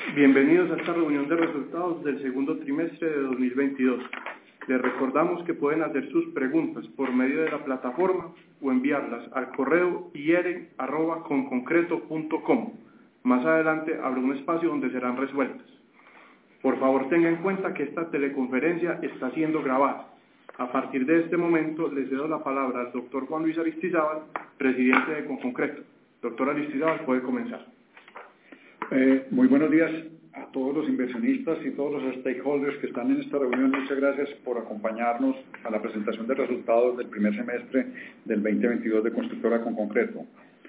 Bienvenidos a esta reunión de resultados del segundo trimestre de 2022. Les recordamos que pueden hacer sus preguntas por medio de la plataforma o enviarlas al correo iere@conconcreto.com. Más adelante habrá un espacio donde serán resueltas. Por favor, tengan en cuenta que esta teleconferencia está siendo grabada. A partir de este momento, les cedo la palabra al doctor Juan Luis Aristizábal, presidente de Conconcreto. Doctor Aristizábal, puede comenzar. Muy buenos días a todos los inversionistas y todos los stakeholders que están en esta reunión. Muchas gracias por acompañarnos a la presentación de resultados del primer semestre del 2022 de Constructora Conconcreto.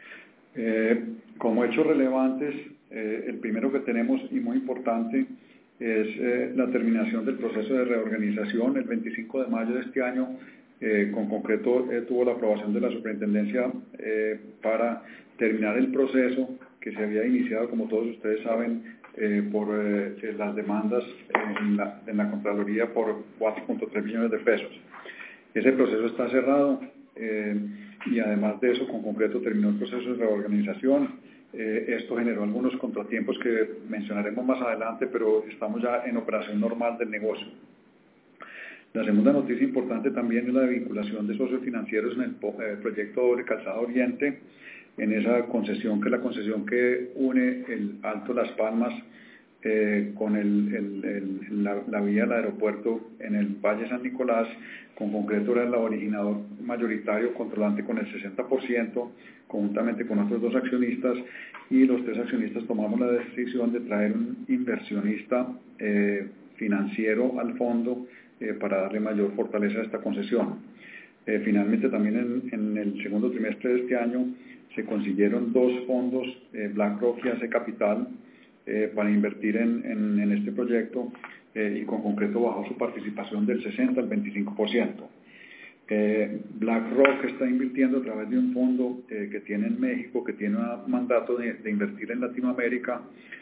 Como hechos relevantes, el primero que tenemos y muy importante es la terminación del proceso de reorganización. El 25 de mayo de este año, Conconcreto tuvo la aprobación de la superintendencia para terminar el proceso que se había iniciado, como todos ustedes saben, por las demandas en la Contraloría por 4.3 millones de pesos. Ese proceso está cerrado y además de eso, Conconcreto terminó el proceso de reorganización. Esto generó algunos contratiempos que mencionaremos más adelante, pero estamos ya en operación normal del negocio. La segunda noticia importante también es la vinculación de socios financieros en el proyecto Doble Calzada Oriente, en esa concesión, que es la concesión que une el Alto Las Palmas con la vía del aeropuerto en el Valle San Nicolás. Conconcreto era el originador mayoritario, controlante con el 60%, conjuntamente con otros dos accionistas, y los tres accionistas tomamos la decisión de traer un inversionista financiero al fondo para darle mayor fortaleza a esta concesión. Finalmente, también en el segundo trimestre de este año se consiguieron dos fondos, BlackRock y AC Capital, para invertir en este proyecto, y Conconcreto bajó su participación del 60% al 25%. BlackRock está invirtiendo a través de un fondo que tiene en México, que tiene un mandato de invertir en Latinoamérica,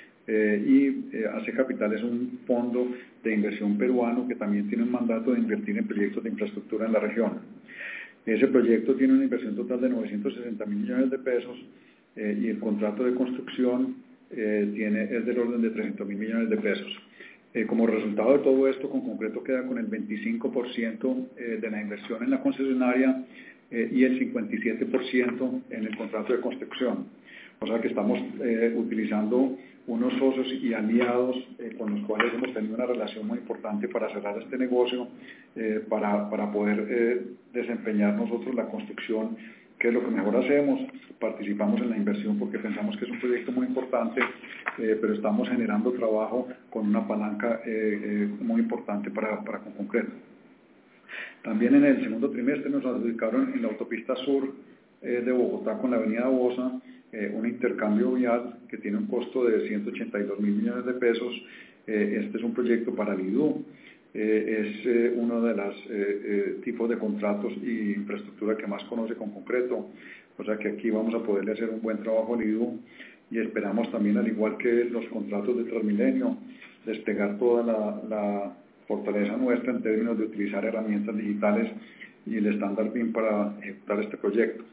y AC Capital es un fondo de inversión peruano que también tiene un mandato de invertir en proyectos de infraestructura en la región. Ese proyecto tiene una inversión total de 960 mil millones de pesos y el contrato de construcción es del orden de 300 mil millones de pesos. Como resultado de todo esto, Conconcreto queda con el 25% de la inversión en la concesionaria y el 57% en el contrato de construcción. O sea que estamos utilizando unos socios y aliados con los cuales hemos tenido una relación muy importante para cerrar este negocio, para poder desempeñar nosotros la construcción, que es lo que mejor hacemos. Participamos en la inversión porque pensamos que es un proyecto muy importante, pero estamos generando trabajo con una palanca muy importante para Conconcreto. También en el segundo trimestre nos adjudicaron en la autopista sur de Bogotá con la avenida Bosa un intercambio vial que tiene un costo de 182 mil millones de pesos. Este es un proyecto para Lidú. Es uno de los tipos de contratos y infraestructura que más conoce Conconcreto. O sea que aquí vamos a poderle hacer un buen trabajo a Lidú, y esperamos también, al igual que los contratos de Transmilenio, desplegar toda la fortaleza nuestra en términos de utilizar herramientas digitales y el estándar BIM para ejecutar este proyecto.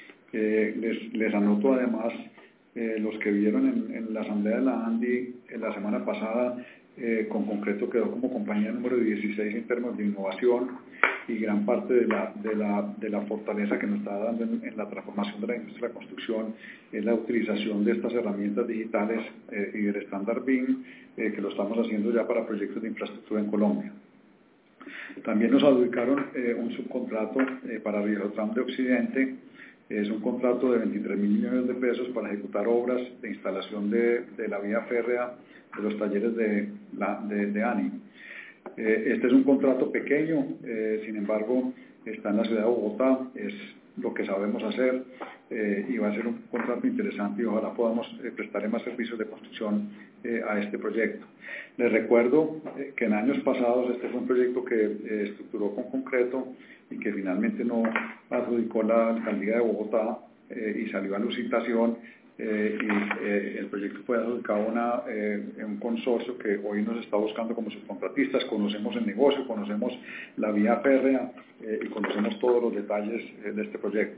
Les anoto además, los que vieron en la asamblea de la ANDI la semana pasada, Conconcreto quedó como compañía número 16 en términos de innovación, y gran parte de la fortaleza que nos está dando en la transformación de la industria de la construcción es la utilización de estas herramientas digitales y del estándar BIM, que lo estamos haciendo ya para proyectos de infraestructura en Colombia. También nos adjudicaron un subcontrato para Río-Tram de Occidente. Es un contrato de 23 mil millones de pesos para ejecutar obras de instalación de la vía férrea de los talleres de ANI. Este es un contrato pequeño, sin embargo, está en la ciudad de Bogotá, es lo que sabemos hacer, y va a ser un contrato interesante, y ojalá podamos prestarle más servicios de construcción a este proyecto. Les recuerdo que en años pasados este fue un proyecto que estructuró Conconcreto y que finalmente no adjudicó la alcaldía de Bogotá, y salió a licitación, y el proyecto fue adjudicado en un consorcio que hoy nos está buscando como subcontratistas. Conocemos el negocio, conocemos la vía férrea y conocemos todos los detalles de este proyecto.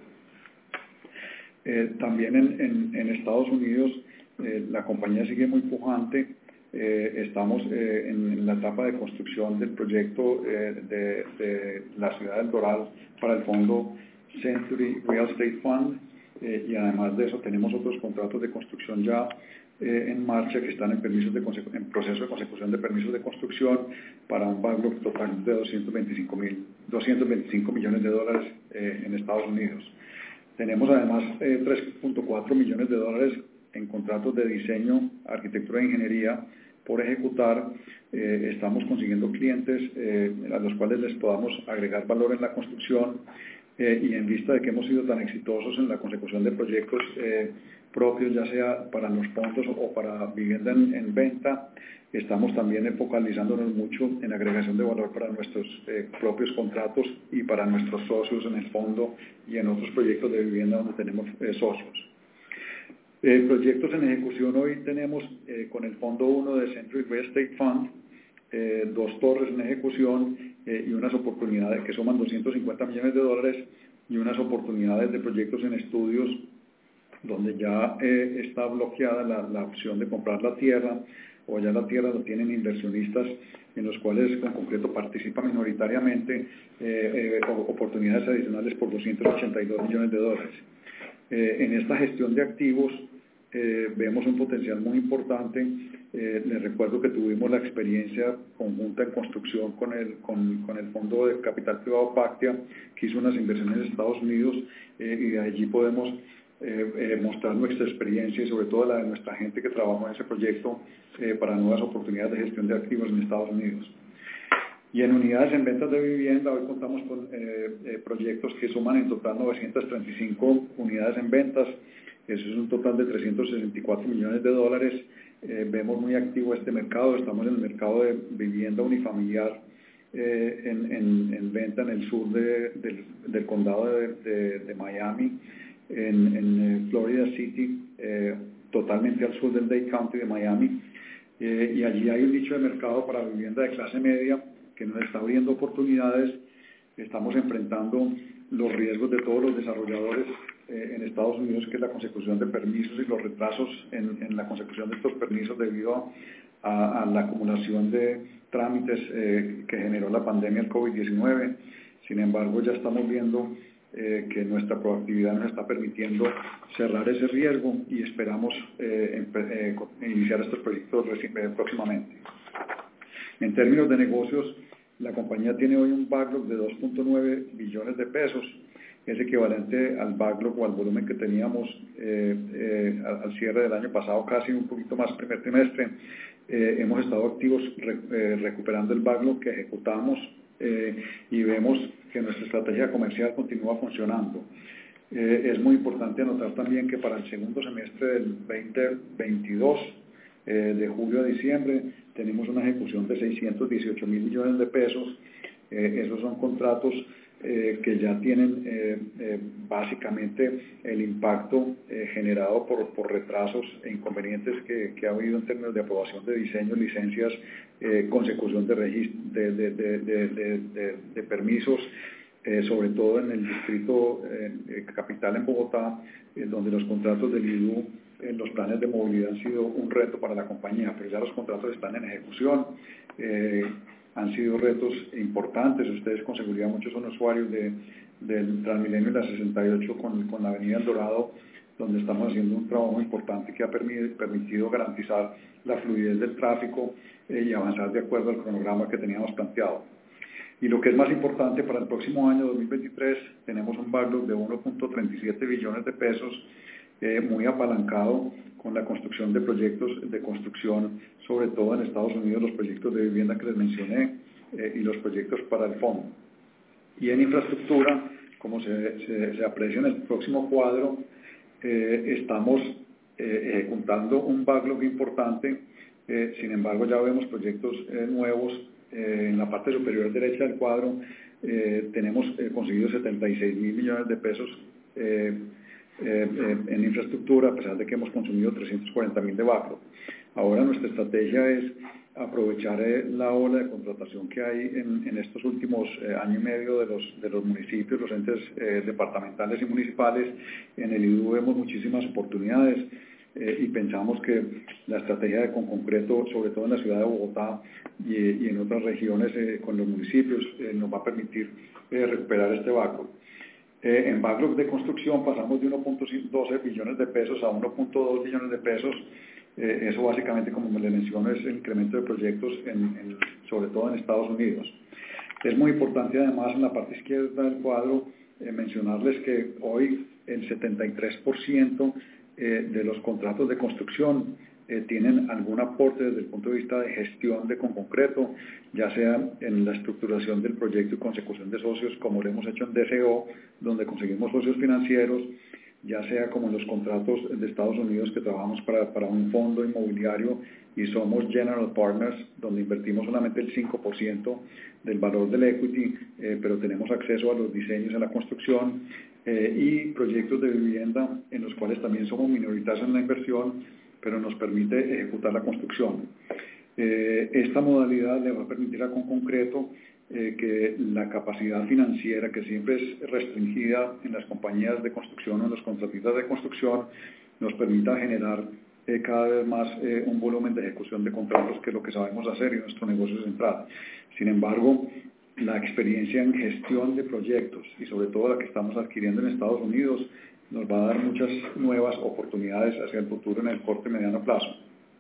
También en Estados Unidos la compañía sigue muy pujante Estamos en la etapa de construcción del proyecto de la ciudad del Doral para el fondo Century Real Estate Fund, y además de eso tenemos otros contratos de construcción ya en marcha que están en proceso de consecución de permisos de construcción para un backlog total de 225 millones de dólares en Estados Unidos. Tenemos además 3.4 millones de dólares en contratos de diseño, arquitectura e ingeniería por ejecutar. Estamos consiguiendo clientes a los cuales les podamos agregar valor en la construcción, y en vista de que hemos sido tan exitosos en la consecución de proyectos propios, ya sea para los fondos o para vivienda en venta, estamos también focalizándonos mucho en agregación de valor para nuestros propios contratos y para nuestros socios en el fondo y en otros proyectos de vivienda donde tenemos socios. Proyectos en ejecución hoy tenemos con el Fondo 1 de Century Real Estate Fund, 2 torres en ejecución y unas oportunidades que suman 250 millones de dólares y unas oportunidades de proyectos en estudios donde ya está bloqueada la opción de comprar la tierra, o ya la tierra lo tienen inversionistas en los cuales en concreto participa minoritariamente, oportunidades adicionales por 282 millones de dólares. En esta gestión de activos vemos un potencial muy importante. Les recuerdo que tuvimos la experiencia conjunta en construcción con el Fondo de Capital Privado Pactia, que hizo unas inversiones en Estados Unidos, y de allí podemos mostrar nuestra experiencia y sobre todo la de nuestra gente que trabajó en ese proyecto para nuevas oportunidades de gestión de activos en Estados Unidos. Y en unidades en ventas de vivienda, hoy contamos con proyectos que suman en total 935 unidades en ventas. Eso es un total de 364 millones de dólares. Vemos muy activo este mercado. Estamos en el mercado de vivienda unifamiliar en venta en el sur del condado de Miami, en Florida City, totalmente al sur del Dade County de Miami. Y allí hay un nicho de mercado para vivienda de clase media que nos está abriendo oportunidades. Estamos enfrentando los riesgos de todos los desarrolladores en Estados Unidos, que es la consecución de permisos y los retrasos en la consecución de estos permisos debido a la acumulación de trámites que generó la pandemia del COVID-19. Sin embargo, ya estamos viendo que nuestra proactividad nos está permitiendo cerrar ese riesgo y esperamos iniciar estos proyectos próximamente. En términos de negocios, la compañía tiene hoy un backlog de 2.9 billones de pesos. Es equivalente al backlog o al volumen que teníamos al cierre del año pasado, casi un poquito más primer trimestre. Hemos estado activos recuperando el backlog que ejecutamos, y vemos que nuestra estrategia comercial continúa funcionando. Es muy importante anotar también que para el segundo semestre del 2022, de julio a diciembre, tenemos una ejecución de 618 mil millones de pesos. Esos son contratos que ya tienen básicamente el impacto generado por retrasos e inconvenientes que ha habido en términos de aprobación de diseño, licencias, consecución de permisos, sobre todo en el distrito capital en Bogotá, donde los contratos del IDU en los planes de movilidad han sido un reto para la compañía, pero ya los contratos están en ejecución. Han sido retos importantes. Ustedes con seguridad muchos son usuarios del Transmilenio y la 68 con la Avenida El Dorado, donde estamos haciendo un trabajo importante que ha permitido garantizar la fluidez del tráfico y avanzar de acuerdo al cronograma que teníamos planteado. Y lo que es más importante, para el próximo año 2023 tenemos un backlog de 1.37 billones de pesos, muy apalancado con la construcción de proyectos de construcción, sobre todo en Estados Unidos, los proyectos de vivienda que les mencioné, y los proyectos para el fondo. Y en infraestructura, como se aprecia en el próximo cuadro, estamos ejecutando un backlog importante. Sin embargo, ya vemos proyectos nuevos. En la parte superior derecha del cuadro tenemos conseguido 76 mil millones de pesos en infraestructura, a pesar de que hemos consumido 340 mil de backlog. Ahora nuestra estrategia es aprovechar la ola de contratación que hay en estos últimos año y medio de los municipios, los entes departamentales y municipales. En el IDU vemos muchísimas oportunidades. y pensamos que la estrategia de Conconcreto, sobre todo en la ciudad de Bogotá y en otras regiones con los municipios, nos va a permitir recuperar este backlog. En backlog de construcción pasamos de 1.12 billones de pesos a 1.2 billones de pesos. Eso básicamente, como me le menciono, es el incremento de proyectos sobre todo en Estados Unidos. Es muy importante además en la parte izquierda del cuadro mencionarles que hoy el 73% de los contratos de construcción tienen algún aporte desde el punto de vista de gestión de Conconcreto, ya sea en la estructuración del proyecto y consecución de socios, como lo hemos hecho en DCO, donde conseguimos socios financieros, ya sea como en los contratos de Estados Unidos que trabajamos para un fondo inmobiliario y somos General Partners, donde invertimos solamente el 5% del valor del equity, pero tenemos acceso a los diseños en la construcción, y proyectos de vivienda en los cuales también somos minoritarios en la inversión, pero nos permite ejecutar la construcción. Esta modalidad le va a permitir a Conconcreto que la capacidad financiera, que siempre es restringida en las compañías de construcción o en los contratistas de construcción, nos permita generar cada vez más un volumen de ejecución de contratos, que es lo que sabemos hacer y nuestro negocio central. Sin embargo, la experiencia en gestión de proyectos y sobre todo la que estamos adquiriendo en Estados Unidos nos va a dar muchas nuevas oportunidades hacia el futuro en el corto y mediano plazo.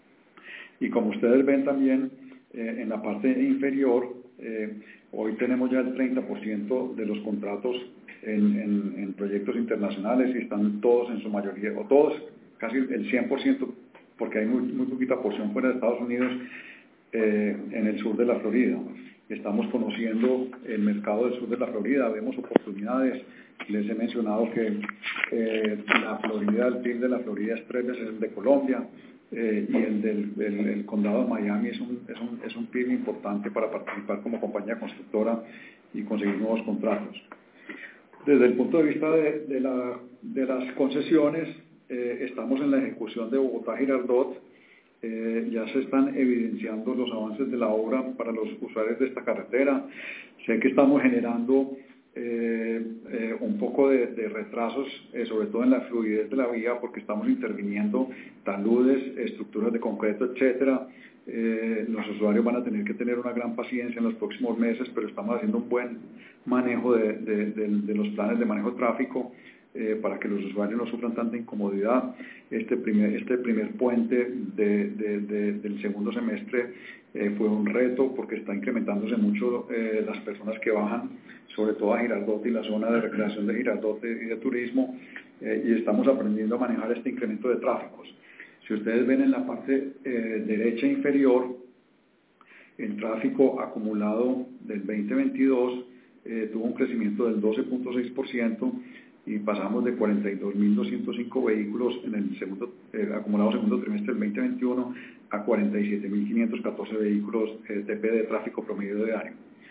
Y como ustedes ven también en la parte inferior, hoy tenemos ya el 30% de los contratos en proyectos internacionales y están todos en su mayoría, o todos, casi el 100%, porque hay muy poquita porción fuera de Estados Unidos, en el sur de la Florida. Estamos conociendo el mercado del sur de la Florida, vemos oportunidades. Les he mencionado que la Florida, el PIB de la Florida es 3 veces el de Colombia, y el del condado de Miami es un PIB importante para participar como compañía constructora y conseguir nuevos contratos. Desde el punto de vista de las concesiones, estamos en la ejecución de Bogotá-Girardot. Ya se están evidenciando los avances de la obra para los usuarios de esta carretera. Sé que estamos generando un poco de retrasos, sobre todo en la fluidez de la vía, porque estamos interviniendo taludes, estructuras de concreto, etcétera. Los usuarios van a tener que tener una gran paciencia en los próximos meses, pero estamos haciendo un buen manejo de los planes de manejo de tráfico, para que los usuarios no sufran tanta incomodidad. Este primer puente del segundo semestre fue un reto porque está incrementándose mucho las personas que bajan, sobre todo a Girardot y la zona de recreación de Girardot y de turismo, y estamos aprendiendo a manejar este incremento de tráficos. Si ustedes ven en la parte derecha inferior, el tráfico acumulado del 2022 tuvo un crecimiento del 12.6%, y pasamos de 42.205 vehículos en el acumulado segundo trimestre del 2021 a 47.514 vehículos TP de tráfico promedio diario.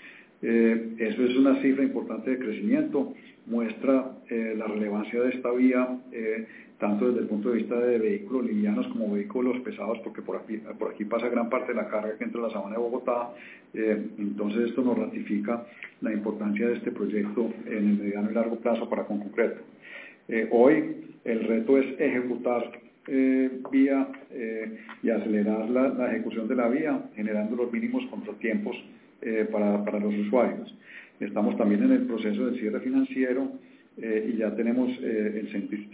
Eso es una cifra importante de crecimiento, muestra la relevancia de esta vía, tanto desde el punto de vista de vehículos livianos como vehículos pesados, porque por aquí pasa gran parte de la carga que entra a la sabana de Bogotá. Entonces esto nos ratifica la importancia de este proyecto en el mediano y largo plazo para Conconcreto. Hoy el reto es ejecutar vía y acelerar la ejecución de la vía, generando los mínimos contratiempos para los usuarios. Estamos también en el proceso del cierre financiero, y ya tenemos el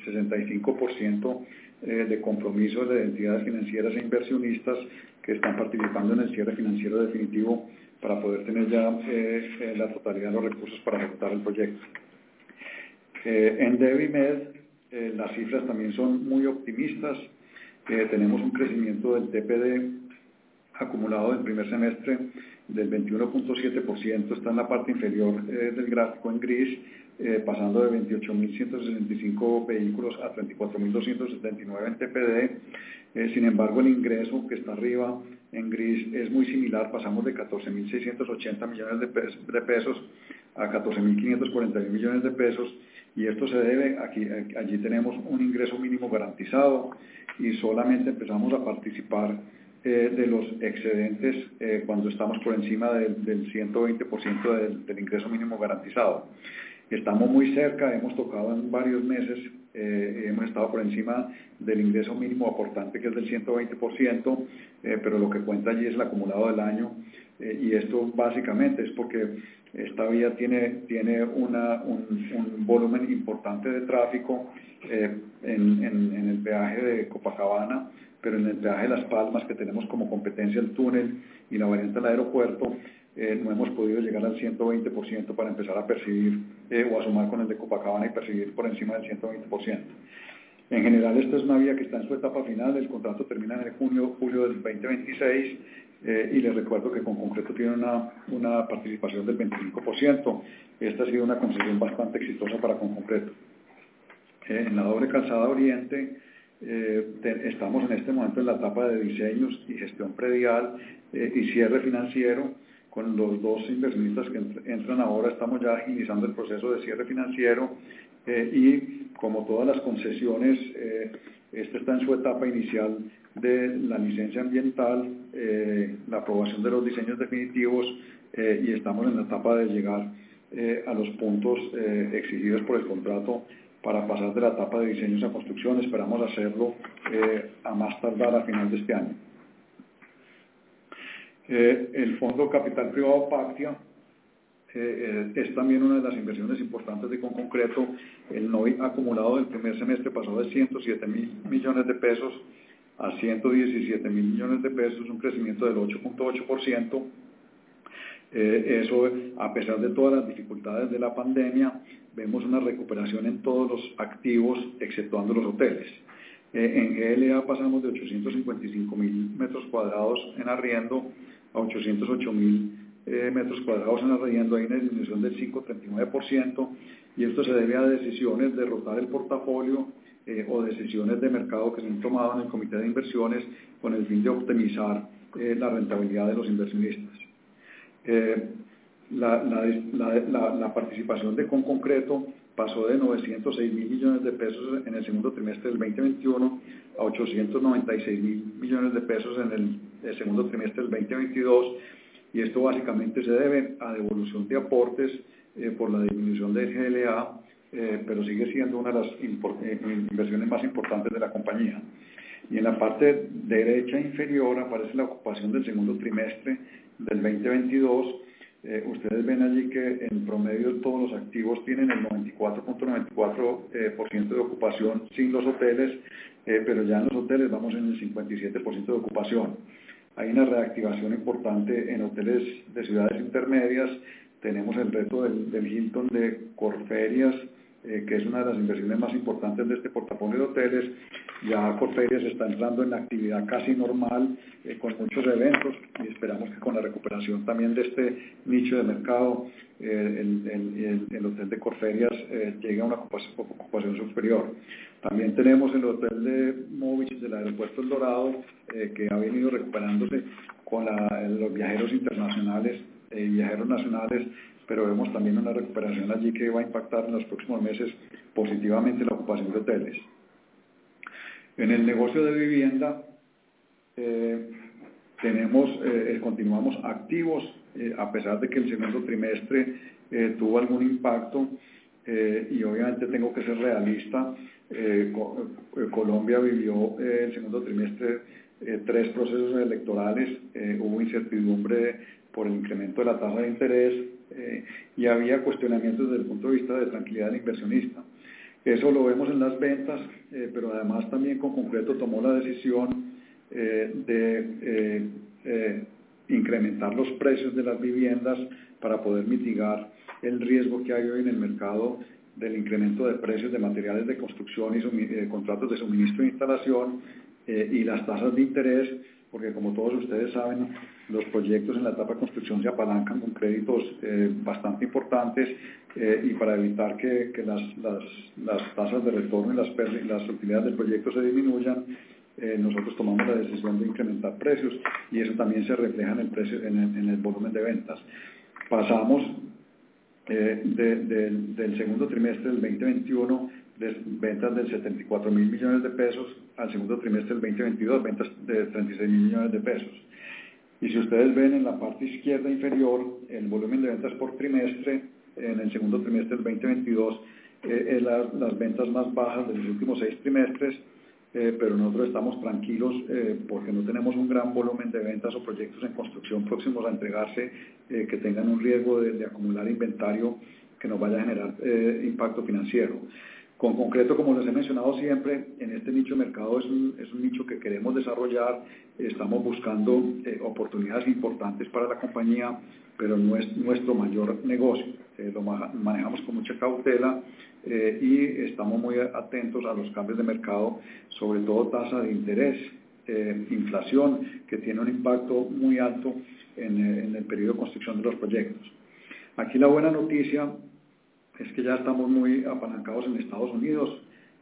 65% de compromisos de entidades financieras e inversionistas que están participando en el cierre financiero definitivo para poder tener ya la totalidad de los recursos para ejecutar el proyecto. En DEVIMED las cifras también son muy optimistas. Tenemos un crecimiento del TPD acumulado del primer semestre del 21.7%, está en la parte inferior del gráfico en gris, pasando de 28.165 vehículos a 34.279 en TPD. Sin embargo, el ingreso que está arriba en gris es muy similar, pasamos de 14.680 millones de pesos a 14.541 millones de pesos, y esto se debe a que allí tenemos un ingreso mínimo garantizado y solamente empezamos a participar de los excedentes cuando estamos por encima del 120% del ingreso mínimo garantizado. Estamos muy cerca, hemos tocado en varios meses hemos estado por encima del ingreso mínimo aportante, que es del 120%, pero lo que cuenta allí es el acumulado del año, y esto básicamente es porque esta vía tiene un volumen importante de tráfico en el peaje de Copacabana, pero en el peaje de Las Palmas, que tenemos como competencia el túnel y la variante del aeropuerto, no hemos podido llegar al 120% para empezar a percibir o a sumar con el de Copacabana y percibir por encima del 120%. En general, esta es una vía que está en su etapa final. El contrato termina en julio del 2026 y les recuerdo que con concreto tiene una participación del 25%. Esta ha sido una concesión bastante exitosa para con concreto. En la doble calzada oriente estamos en este momento en la etapa de diseños y gestión predial y cierre financiero. Con los dos inversionistas que entran ahora estamos ya agilizando el proceso de cierre financiero y como todas las concesiones, esta está en su etapa inicial de la licencia ambiental, la aprobación de los diseños definitivos y estamos en la etapa de llegar a los puntos exigidos por el contrato para pasar de la etapa de diseños a construcción. Esperamos hacerlo a más tardar a final de este año. El Fondo Capital Privado Pactia es también una de las inversiones importantes de Conconcreto. El NOI acumulado del primer semestre pasó de 107.000 millones de pesos a 117.000 millones de pesos, un crecimiento del 8.8%. Eso, a pesar de todas las dificultades de la pandemia, vemos una recuperación en todos los activos, exceptuando los hoteles. En GLA pasamos de 855.000 metros cuadrados en arriendo a 808.000 metros cuadrados en arriendo. Hay una disminución del 5,39%, y esto se debe a decisiones de rotar el portafolio o decisiones de mercado que se han tomado en el comité de inversiones con el fin de optimizar la rentabilidad de los inversionistas. La participación de Conconcreto pasó de 906.000 millones de pesos en el segundo trimestre del 2021 a 896.000 millones de pesos en el segundo trimestre del 2022, y esto básicamente se debe a devolución de aportes por la disminución del GLA, pero sigue siendo una de las inversiones más importantes de la compañía. Y en la parte derecha inferior aparece la ocupación del segundo trimestre del 2022. Ustedes ven allí que en promedio todos los activos tienen el 94.94% de ocupación sin los hoteles, pero ya en los hoteles vamos en el 57% de ocupación. Hay una reactivación importante en hoteles de ciudades intermedias. Tenemos el reto del Hilton de Corferias, que es una de las inversiones más importantes de este portafolio de hoteles. Ya Corferias está entrando en la actividad casi normal, con muchos eventos, y esperamos que con la recuperación también de este nicho de mercado, el hotel de Corferias llegue a una ocupación superior. También tenemos el hotel de Movich del aeropuerto El Dorado, que ha venido recuperándose con los viajeros internacionales y viajeros nacionales, pero vemos también una recuperación allí que va a impactar en los próximos meses positivamente la ocupación de hoteles. En el negocio de vivienda continuamos activos, a pesar de que el segundo trimestre tuvo algún impacto, y obviamente tengo que ser realista. Colombia vivió el segundo trimestre 3 procesos electorales, hubo incertidumbre por el incremento de la tasa de interés, y había cuestionamientos desde el punto de vista de tranquilidad del inversionista. Eso lo vemos en las ventas, pero además también Conconcreto tomó la decisión de incrementar los precios de las viviendas para poder mitigar el riesgo que hay hoy en el mercado del incremento de precios de materiales de construcción y contratos de suministro e instalación, y las tasas de interés, porque como todos ustedes saben, los proyectos en la etapa de construcción se apalancan con créditos bastante importantes, y para evitar que las tasas de retorno y las utilidades del proyecto se disminuyan, nosotros tomamos la decisión de incrementar precios, y eso también se refleja en el precio, en el volumen de ventas. Pasamos del segundo trimestre del 2021 de ventas de 74.000 millones de pesos al segundo trimestre del 2022 ventas de 36.000 millones de pesos. Y si ustedes ven en la parte izquierda inferior el volumen de ventas por trimestre, en el segundo trimestre del 2022 las ventas más bajas de los últimos 6 trimestres, pero nosotros estamos tranquilos porque no tenemos un gran volumen de ventas o proyectos en construcción próximos a entregarse que tengan un riesgo de acumular inventario que nos vaya a generar impacto financiero. Con concreto, como les he mencionado siempre, en este nicho de mercado es un nicho que queremos desarrollar, estamos buscando oportunidades importantes para la compañía, pero no es nuestro mayor negocio. Lo manejamos con mucha cautela y estamos muy atentos a los cambios de mercado, sobre todo tasa de interés, inflación, que tiene un impacto muy alto en el periodo de construcción de los proyectos. Aquí la buena noticia es que ya estamos muy apalancados en Estados Unidos.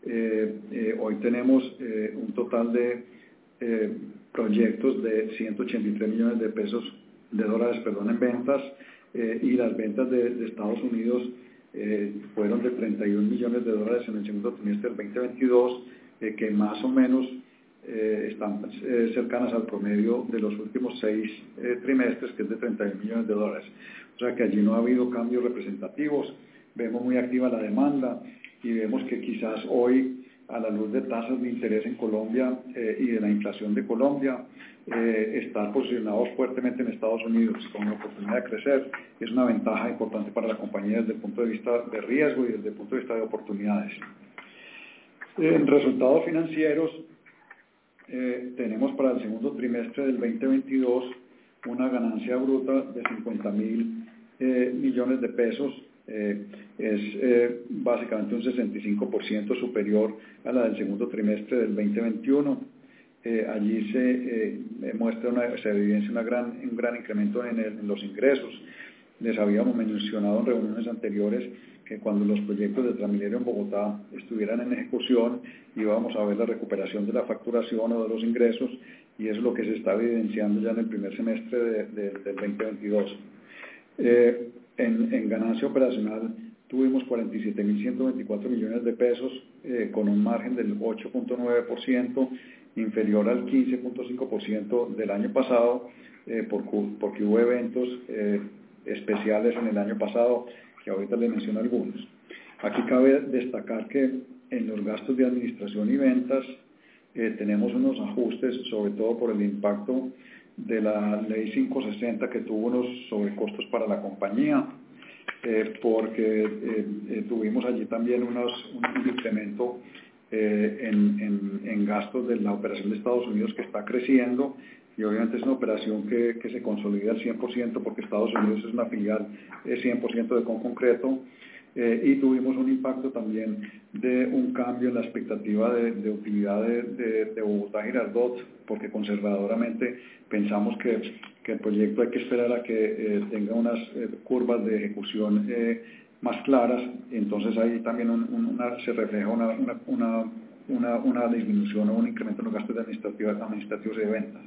Hoy tenemos un total de proyectos de 183 millones de dólares en ventas, y las ventas de Estados Unidos fueron de 31 millones de dólares en el segundo trimestre del 2022, que más o menos están cercanas al promedio de los últimos 6 trimestres, que es de 31 millones de dólares. O sea que allí no ha habido cambios representativos. Vemos muy activa la demanda y vemos que quizás hoy, a la luz de tasas de interés en Colombia y de la inflación de Colombia, estar posicionados fuertemente en Estados Unidos con la oportunidad de crecer es una ventaja importante para la compañía desde el punto de vista de riesgo y desde el punto de vista de oportunidades. En resultados financieros, tenemos para el segundo trimestre del 2022 una ganancia bruta de 50.000 millones de pesos. Es básicamente un 65% superior a la del segundo trimestre del 2021. Allí se evidencia un gran incremento en los ingresos. Les habíamos mencionado en reuniones anteriores que cuando los proyectos de Transmilenio en Bogotá estuvieran en ejecución íbamos a ver la recuperación de la facturación o de los ingresos, y eso es lo que se está evidenciando ya en el primer semestre del 2022. En ganancia operacional tuvimos 47.124 millones de pesos con un margen del 8.9%, inferior al 15.5% del año pasado, porque hubo eventos especiales en el año pasado, que ahorita les menciono algunos. Aquí cabe destacar que en los gastos de administración y ventas tenemos unos ajustes, sobre todo por el impacto de la ley 560, que tuvo unos sobrecostos para la compañía, porque tuvimos allí también un incremento en gastos de la operación de Estados Unidos, que está creciendo, y obviamente es una operación que se consolida al 100% porque Estados Unidos es una filial 100% de Concreto, y tuvimos un impacto también de un cambio en la expectativa de utilidad de Bogotá Girardot, porque conservadoramente pensamos que el proyecto hay que esperar a que tenga unas curvas de ejecución más claras. Entonces ahí también se refleja una disminución o un incremento en los gastos administrativos y de ventas.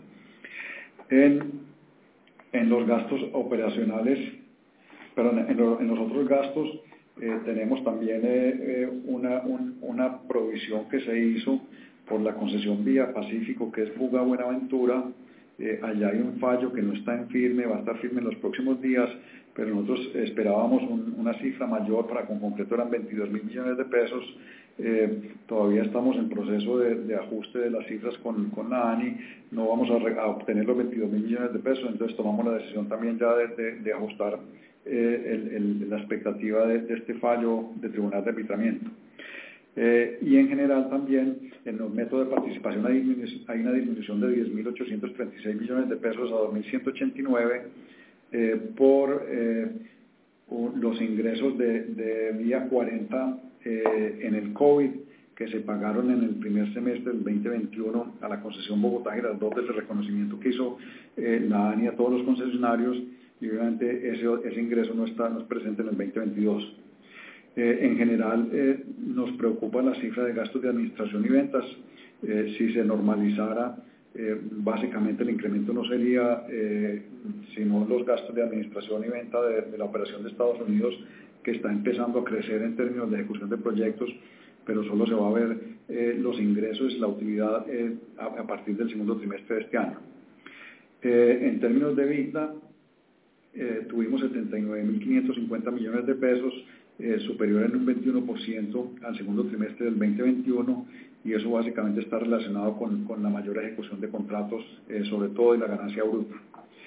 En los gastos operacionales, en los otros gastos, tenemos también una provisión que se hizo por la concesión Vía Pacífico, que es Buga Buenaventura. Allá hay un fallo que no está en firme, va a estar firme en los próximos días, pero nosotros esperábamos una cifra mayor, para con concreto eran 22.000 millones de pesos. Todavía estamos en proceso de ajuste de las cifras con la ANI, no vamos a obtener los 22.000 millones de pesos, entonces tomamos la decisión también ya de ajustar la expectativa de este fallo de tribunal de arbitramiento. Y en general también en los métodos de participación hay una disminución de 10.836 millones de pesos a 2.189 por los ingresos de vía 40 en el COVID, que se pagaron en el primer semestre del 2021 a la concesión Bogotá Girardot, del reconocimiento que hizo la ANI a todos los concesionarios, y obviamente ese ingreso no es presente en el 2022. En general nos preocupa la cifra de gastos de administración y ventas. Si se normalizara, básicamente el incremento no sería sino los gastos de administración y venta de la operación de Estados Unidos, que está empezando a crecer en términos de ejecución de proyectos, pero solo se va a ver los ingresos y la utilidad a partir del segundo trimestre de este año. En términos de EBITDA, tuvimos 79.550 millones de pesos, superior en un 21% al segundo trimestre del 2021, y eso básicamente está relacionado con la mayor ejecución de contratos, sobre todo de la ganancia bruta.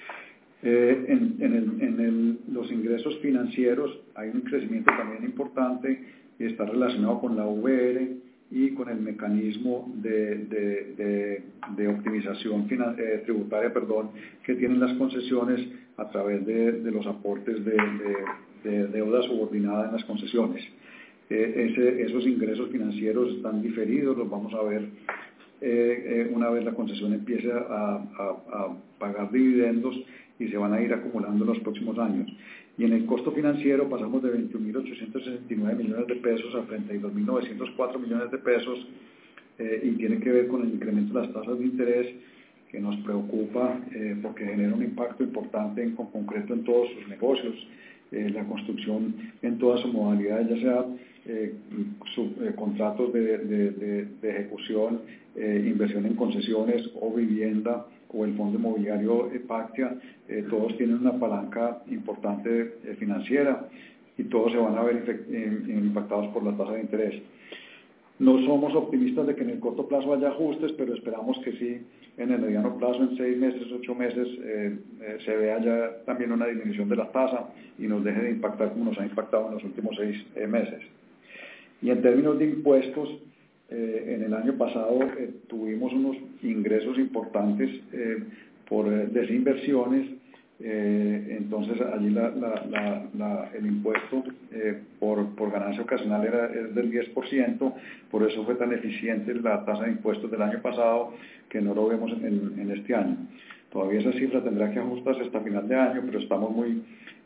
Los ingresos financieros hay un crecimiento también importante y está relacionado con la VR y con el mecanismo de optimización tributaria, que tienen las concesiones a través de los aportes de deuda subordinada en las concesiones. Esos ingresos financieros están diferidos, los vamos a ver una vez la concesión empiece a pagar dividendos, y se van a ir acumulando en los próximos años. Y en el costo financiero pasamos de 21.869 millones de pesos a 32.904 millones de pesos, y tiene que ver con el incremento de las tasas de interés, que nos preocupa porque genera un impacto importante con concreto en todos sus negocios. La construcción en todas sus modalidades, ya sea contratos de ejecución, inversión en concesiones o vivienda, o el fondo inmobiliario Pactia, todos tienen una palanca importante financiera, y todos se van a ver impactados por la tasa de interés. No somos optimistas de que en el corto plazo haya ajustes, pero esperamos que sí, en el mediano plazo, en 6 meses, 8 meses, se vea ya también una disminución de la tasa y nos deje de impactar como nos ha impactado en los últimos 6 meses. Y en términos de impuestos, en el año pasado tuvimos unos ingresos importantes por desinversiones. Entonces allí el impuesto por ganancia ocasional es del 10%, por eso fue tan eficiente la tasa de impuestos del año pasado, que no lo vemos en este año. Todavía esa cifra tendrá que ajustarse hasta final de año, pero estamos muy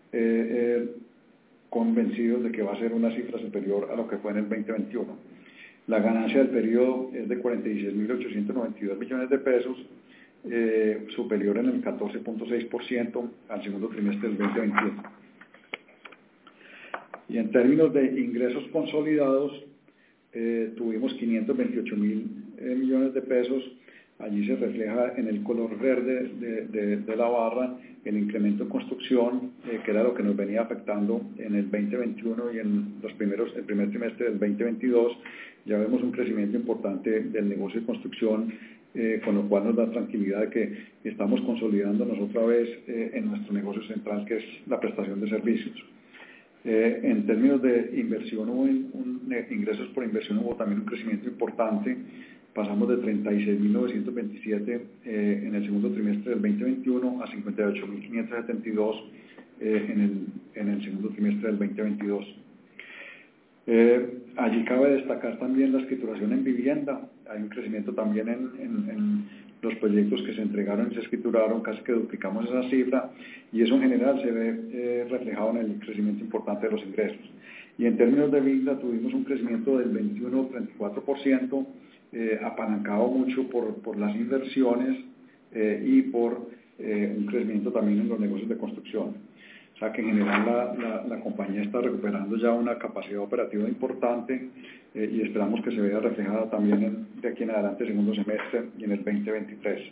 convencidos de que va a ser una cifra superior a lo que fue en el 2021. La ganancia del periodo es de 46.892 millones de pesos, superior en el 14.6% al segundo trimestre del 2021. Y en términos de ingresos consolidados, tuvimos 528.000 millones de pesos. Allí se refleja en el color verde de la barra el incremento en construcción, que era lo que nos venía afectando en el 2021 y en el primer trimestre del 2022. Ya vemos un crecimiento importante del negocio de construcción, con lo cual nos da tranquilidad de que estamos consolidándonos otra vez en nuestro negocio central, que es la prestación de servicios. En términos de inversión, ingresos por inversión hubo también un crecimiento importante. Pasamos de 36.927 en el segundo trimestre del 2021 a 58.572 en el segundo trimestre del 2022. Allí cabe destacar también la escrituración en vivienda. Hay un crecimiento también en los proyectos que se entregaron y se escrituraron, casi que duplicamos esa cifra, y eso en general se ve reflejado en el crecimiento importante de los ingresos. Y en términos de EBITDA tuvimos un crecimiento del 21-34%, apalancado mucho por las inversiones y por un crecimiento también en los negocios de construcción. O sea que en general la compañía está recuperando ya una capacidad operativa importante, y esperamos que se vea reflejada también de aquí en adelante, segundo semestre y en el 2023.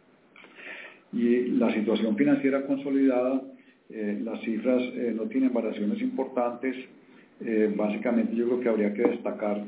Y la situación financiera consolidada, las cifras no tienen variaciones importantes. Básicamente yo creo que habría que destacar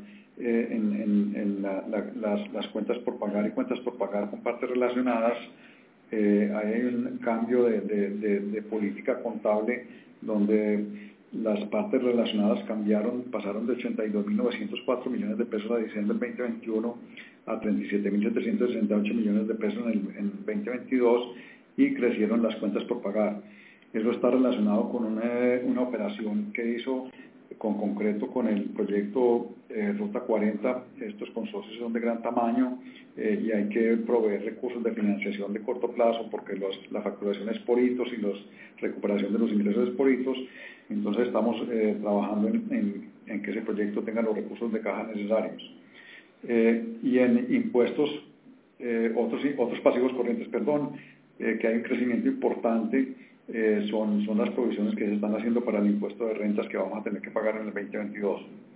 las cuentas por pagar y cuentas por pagar con partes relacionadas. Hay un cambio de política contable, donde las partes relacionadas pasaron de 82.904 millones de pesos a diciembre del 2021 a 37.768 millones de pesos en 2022, y crecieron las cuentas por pagar. Eso está relacionado con una operación que hizo con concreto con el proyecto Ruta 40. Estos consorcios son de gran tamaño, y hay que proveer recursos de financiación de corto plazo, porque la facturación es por hitos y la recuperación de los ingresos es por hitos. Entonces estamos trabajando en que ese proyecto tenga los recursos de caja necesarios. Y en impuestos, otros pasivos corrientes, que hay un crecimiento importante. Son las provisiones que se están haciendo para el impuesto de rentas que vamos a tener que pagar en el 2022.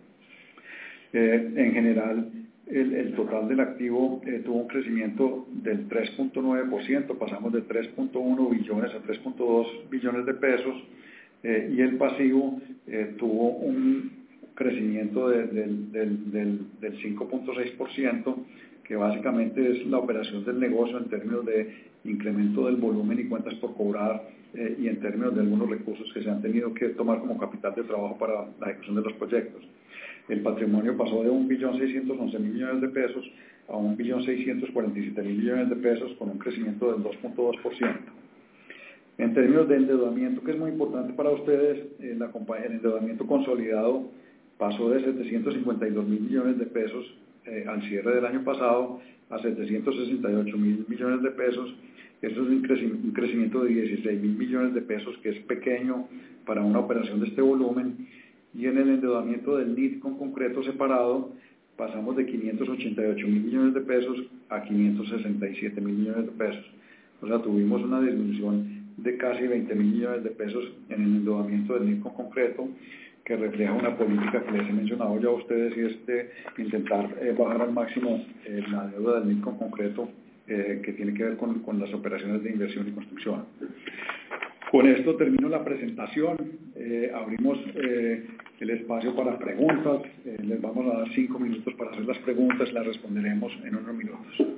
En general, el total del activo tuvo un crecimiento del 3.9%, pasamos de 3.1 billones a 3.2 billones de pesos. y el pasivo tuvo un crecimiento del 5.6%, que básicamente es la operación del negocio en términos de incremento del volumen y cuentas por cobrar y en términos de algunos recursos que se han tenido que tomar como capital de trabajo para la ejecución de los proyectos. El patrimonio pasó de 1.611.000 millones de pesos a 1.647.000 millones de pesos, con un crecimiento del 2.2%. En términos de endeudamiento, que es muy importante para ustedes, el endeudamiento consolidado pasó de 752.000 millones de pesos al cierre del año pasado a 768.000 millones de pesos. Eso es un crecimiento de 16.000 millones de pesos, que es pequeño para una operación de este volumen. Y en el endeudamiento del NIT con concreto separado, pasamos de 588.000 millones de pesos a 567.000 millones de pesos. O sea, tuvimos una disminución de casi 20.000 millones de pesos en el endeudamiento del NIT con concreto, que refleja una política que les he mencionado ya a ustedes, y es de intentar bajar al máximo la deuda del NIT con concreto, que tiene que ver con las operaciones de inversión y construcción. Con esto termino la presentación. Abrimos el espacio para preguntas. Les vamos a dar 5 minutos para hacer las preguntas, las responderemos en unos minutos.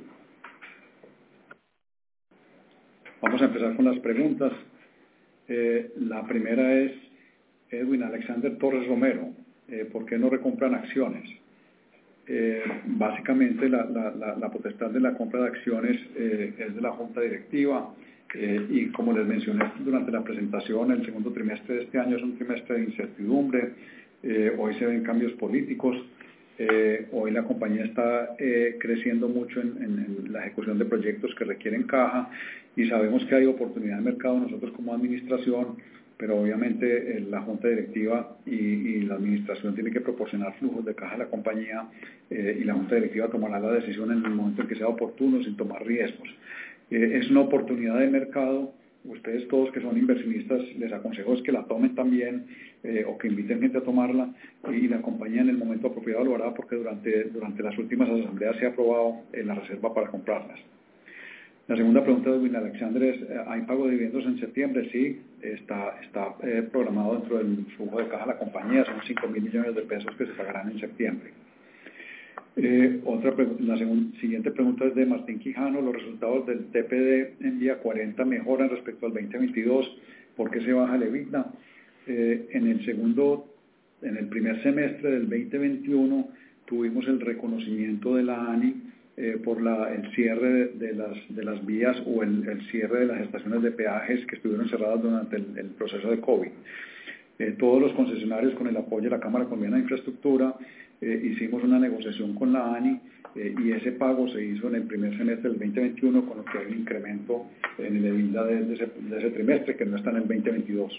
Vamos a empezar con las preguntas. La primera es Edwin Alexander Torres Romero. ¿Por qué no recompran acciones? Básicamente la potestad de la compra de acciones es de la Junta Directiva, y como les mencioné durante la presentación, el segundo trimestre de este año es un trimestre de incertidumbre. Hoy se ven cambios políticos. Hoy la compañía está creciendo mucho en la ejecución de proyectos que requieren caja, y sabemos que hay oportunidad de mercado nosotros como administración, pero obviamente la Junta Directiva y la administración tiene que proporcionar flujos de caja a la compañía, y la Junta Directiva tomará la decisión en el momento en que sea oportuno, sin tomar riesgos. Es una oportunidad de mercado. Ustedes todos que son inversionistas, les aconsejo es que la tomen también, o que inviten gente a tomarla, y la compañía en el momento apropiado lo hará, porque durante las últimas asambleas se ha aprobado la reserva para comprarlas. La segunda pregunta de Win Alexander es, ¿hay pago de dividendos en septiembre? Sí, está programado dentro del flujo de caja de la compañía. Son 5.000 millones de pesos que se pagarán en septiembre. La siguiente pregunta es de Martín Quijano. Los resultados del TPD en día 40 mejoran respecto al 2022. ¿Por qué se baja el EBITDA? En el primer semestre del 2021 tuvimos el reconocimiento de la ANI por el cierre de las vías, o el cierre de las estaciones de peajes que estuvieron cerradas durante el proceso de COVID. Todos los concesionarios, con el apoyo de la Cámara Colombiana de Infraestructura, hicimos una negociación con la ANI, y ese pago se hizo en el primer semestre del 2021, con lo que hay un incremento en el EBITDA de ese trimestre, que no está en el 2022.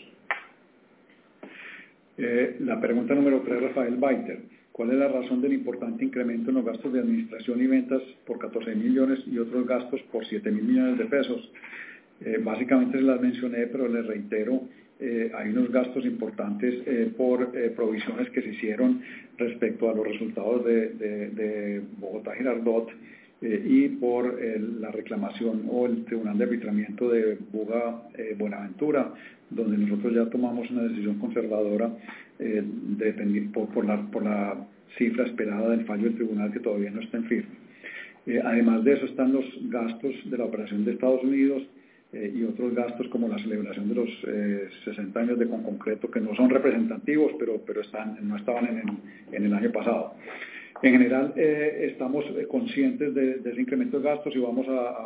La pregunta número 3, Rafael Baiter. ¿Cuál es la razón del importante incremento en los gastos de administración y ventas por 14 millones y otros gastos por 7.000 millones de pesos? Básicamente se las mencioné, pero les reitero, hay unos gastos importantes por provisiones que se hicieron respecto a los resultados de Bogotá Girardot, y por la reclamación o el Tribunal de Arbitramiento de Buga Buenaventura, donde nosotros ya tomamos una decisión conservadora por la cifra esperada del fallo del tribunal, que todavía no está en firme. Además de eso están los gastos de la operación de Estados Unidos, y otros gastos como la celebración de los 60 años de Conconcreto, que no son representativos, pero no estaban en el año pasado. En general, estamos conscientes de ese incremento de gastos, y vamos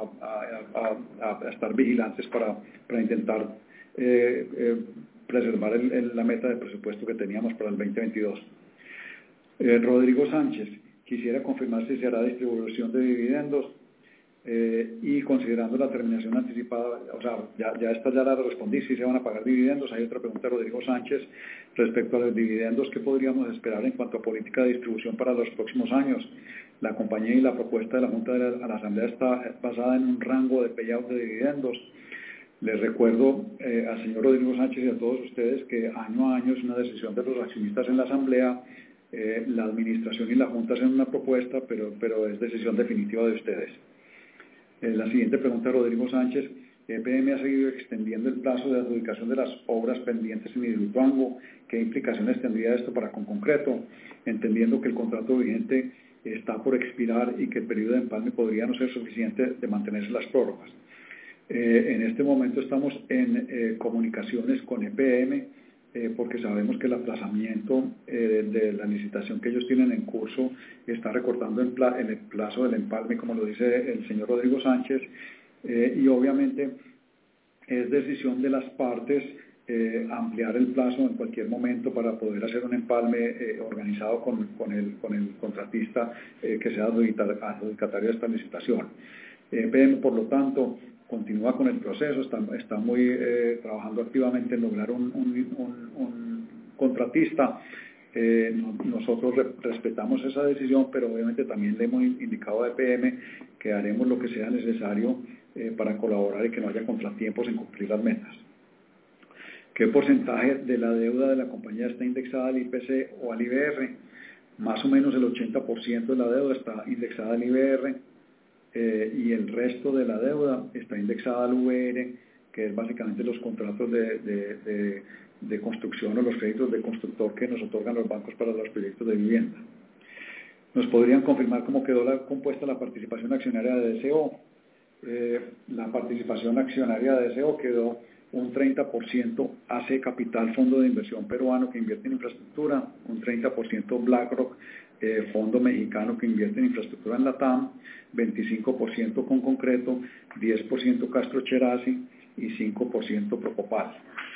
a estar vigilantes para intentar preservar la meta de presupuesto que teníamos para el 2022. Rodrigo Sánchez, quisiera confirmar si se hará distribución de dividendos, y considerando la terminación anticipada, o sea, ya esta ya la respondí, si se van a pagar dividendos. Hay otra pregunta de Rodrigo Sánchez respecto a los dividendos. ¿Qué podríamos esperar en cuanto a política de distribución para los próximos años? La compañía y la propuesta de la Junta de la Asamblea está basada en un rango de payout de dividendos. Les recuerdo al señor Rodrigo Sánchez y a todos ustedes que año a año es una decisión de los accionistas en la Asamblea. La Administración y la Junta hacen una propuesta, pero es decisión definitiva de ustedes. La siguiente pregunta de Rodrigo Sánchez. EPM ha seguido extendiendo el plazo de adjudicación de las obras pendientes en Hidroituango. ¿Qué implicaciones tendría esto para Conconcreto? Entendiendo que el contrato vigente está por expirar y que el periodo de empalme podría no ser suficiente de mantenerse las prórrogas. En este momento estamos en comunicaciones con EPM porque sabemos que el aplazamiento de la licitación que ellos tienen en curso está recortando el plazo del empalme, como lo dice el señor Rodrigo Sánchez, y obviamente es decisión de las partes ampliar el plazo en cualquier momento para poder hacer un empalme organizado con el contratista que sea adjudicatario de esta licitación. EPM, por lo tanto, continúa con el proceso, está muy trabajando activamente en lograr un contratista. Nosotros respetamos esa decisión, pero obviamente también le hemos indicado a EPM que haremos lo que sea necesario para colaborar y que no haya contratiempos en cumplir las metas. ¿Qué porcentaje de la deuda de la compañía está indexada al IPC o al IBR? Más o menos el 80% de la deuda está indexada al IBR. Y el resto de la deuda está indexada al VR, que es básicamente los contratos de construcción o los créditos de constructor que nos otorgan los bancos para los proyectos de vivienda. ¿Nos podrían confirmar cómo quedó compuesta la participación accionaria de DCO? La participación accionaria de DCO quedó un 30% AC Capital, fondo de inversión peruano que invierte en infraestructura, un 30% BlackRock, fondo mexicano que invierte en infraestructura en Latam, 25% Conconcreto, 10% Castro Cherasi y 5% Procopal.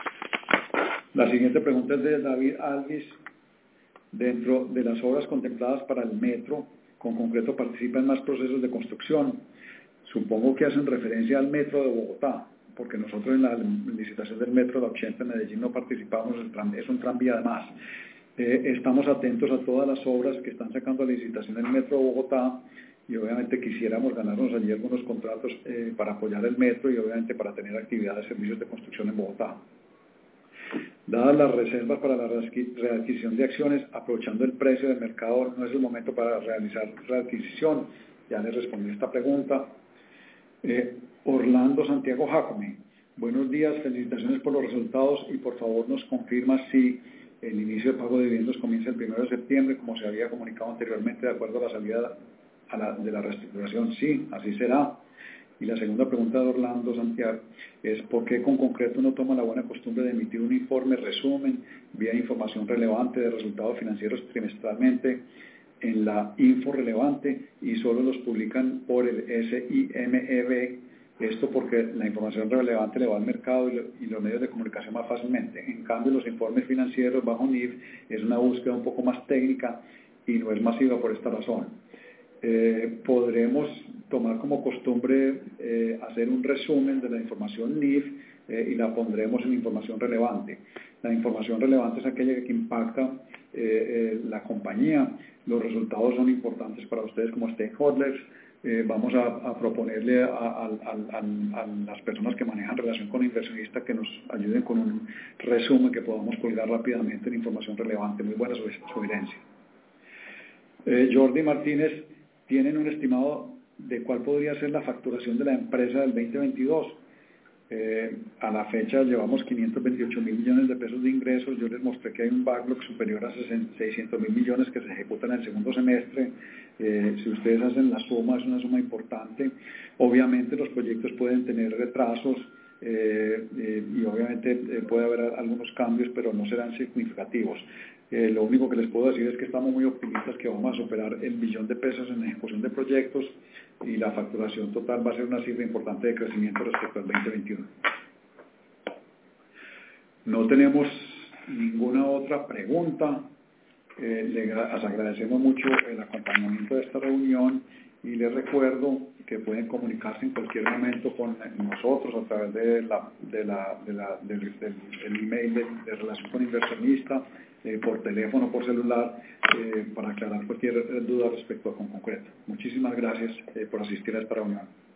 La siguiente pregunta es de David Alvis. Dentro de las obras contempladas para el metro, Conconcreto participa en más procesos de construcción. Supongo que hacen referencia al metro de Bogotá, porque nosotros en la licitación del metro de 80 en Medellín no participamos, es un tranvía además. Estamos atentos a todas las obras que están sacando a licitación el metro de Bogotá y obviamente quisiéramos ganarnos allí algunos contratos para apoyar el metro y obviamente para tener actividades de servicios de construcción en Bogotá. Dadas las reservas para la readquisición de acciones, aprovechando el precio del mercado, no es el momento para realizar readquisición. Ya les respondí esta pregunta. Orlando Santiago Jacome. Buenos días, felicitaciones por los resultados y por favor nos confirma si el inicio de pago de dividendos comienza el 1 de septiembre, como se había comunicado anteriormente, de acuerdo a la salida de la reestructuración. Sí, así será. Y la segunda pregunta de Orlando Santiago es ¿por qué Conconcreto no toma la buena costumbre de emitir un informe resumen vía información relevante de resultados financieros trimestralmente en la info relevante y solo los publican por el SIMEB? Esto porque la información relevante le va al mercado y los medios de comunicación más fácilmente. En cambio, los informes financieros bajo NIF es una búsqueda un poco más técnica y no es masiva por esta razón. Podremos tomar como costumbre hacer un resumen de la información NIF y la pondremos en información relevante. La información relevante es aquella que impacta la compañía. Los resultados son importantes para ustedes como stakeholders. Vamos a proponerle a las personas que manejan relación con inversionistas que nos ayuden con un resumen que podamos colgar rápidamente en información relevante. Muy buena sugerencia. Jordi Martínez, ¿tienen un estimado de cuál podría ser la facturación de la empresa del 2022? A la fecha llevamos 528 mil millones de pesos de ingresos. Yo les mostré que hay un backlog superior a 600 mil millones que se ejecutan en el segundo semestre. Si ustedes hacen la suma, es una suma importante. Obviamente los proyectos pueden tener retrasos y obviamente puede haber algunos cambios, pero no serán significativos. Lo único que les puedo decir es que estamos muy optimistas que vamos a superar el billón de pesos en ejecución de proyectos y la facturación total va a ser una cifra importante de crecimiento respecto al 2021. No tenemos ninguna otra pregunta. Les agradecemos mucho el acompañamiento de esta reunión y les recuerdo que pueden comunicarse en cualquier momento con nosotros a través del email de relación con inversionista, por teléfono, por celular, para aclarar cualquier duda respecto a Conconcreto. Muchísimas gracias por asistir a esta reunión.